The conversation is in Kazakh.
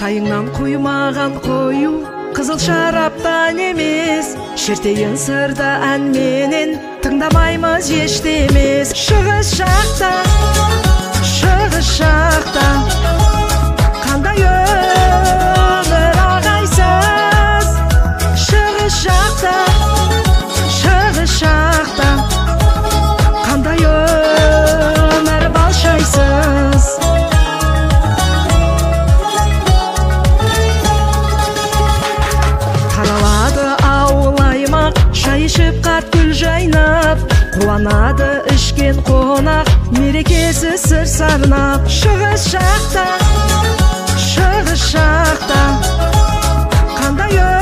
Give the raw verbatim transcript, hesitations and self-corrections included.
Шайыңнан құймаған қою қызыл шараптан емес, шертейін сырды әнменен тыңдамаймыз ештемес. Шығыс жақта, шығыс жақта қандай өмір ағайсыз. Шығыс жақта, шығыс жақта қандай өмір балшайсыз. Таралады ауыл аймақ, шай ішіп қат гүл жайнап, қуанады ішкен қонақ, мерекесі сыр сарнап. Шығыс жақта, шығыс жақта қандай